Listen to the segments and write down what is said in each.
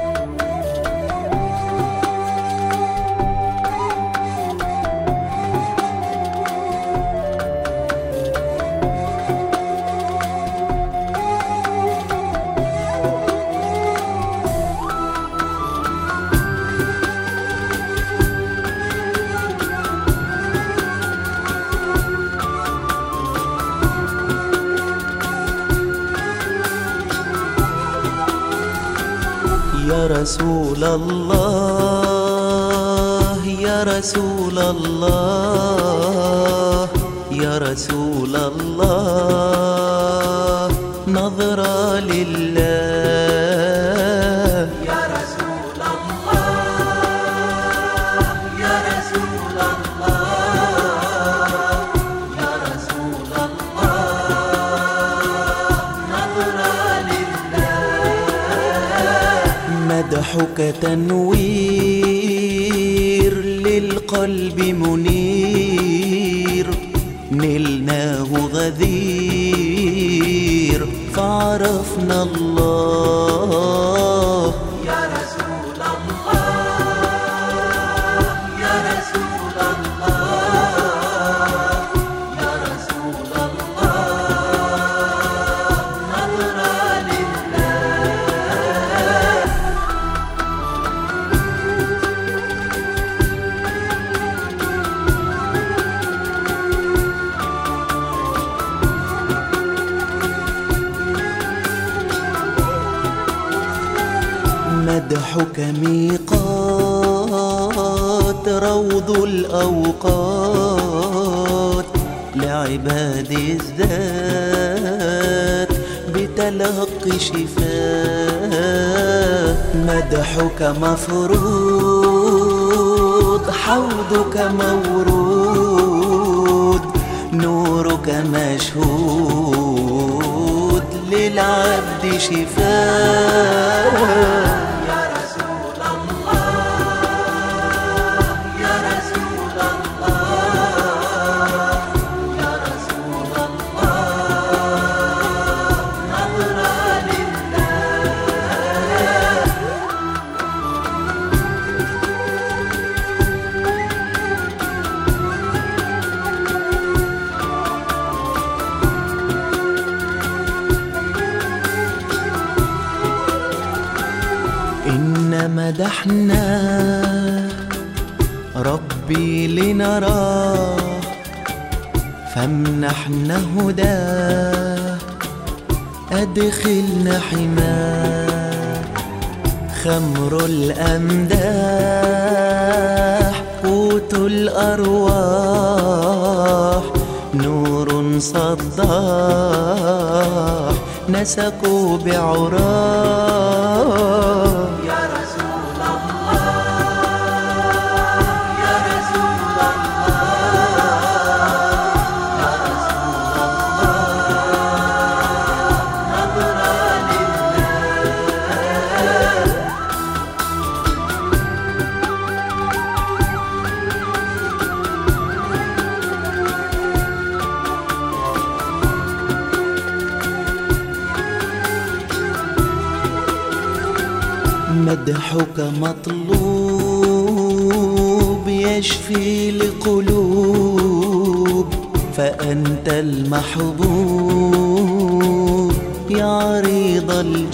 يا رسول الله يا رسول الله يا رسول الله نظرة لله يا رسول الله يا رسول الله يا رسول الله نظرة لله مدحك تنوير للقلب منير نلناه غدير فعرفنا الله يا رسول الله يا رسول الله يا رسول الله نظرة لله مدحك ميقات روض الأوقات لعباد الذات بتلقي شفاء مدحك مفروض حوضك مورود نورك مشهود للعبد شفاء إن مدحنا ربي لنراه فامنحنا هداه أدخلنا حماه خمر الأمداح قوت الأرواح نور صداح نسكوا بعراه يا رسول الله يا رسول الله يا رسول الله نظرة لله مدحك مطلوب يشفي القلوب فأنت المحبوب يا عريض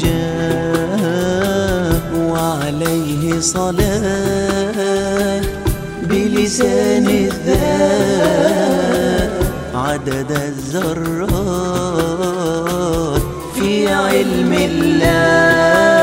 الجاه وعليه صلاة بلسان الذات عدد الذرات في علم الله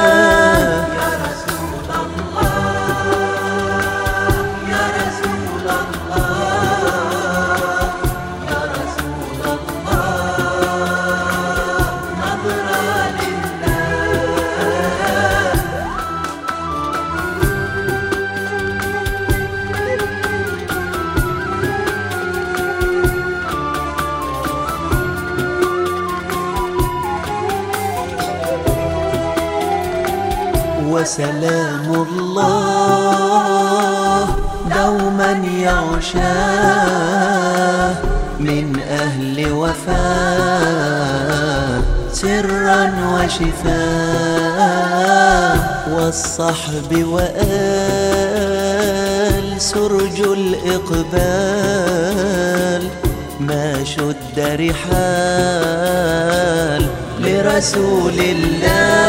وسلام الله دوما يغشاه من أهل وفاه سرا وشفاء والصحب وآل سرج الإقبال ما شد رحال لرسول الله.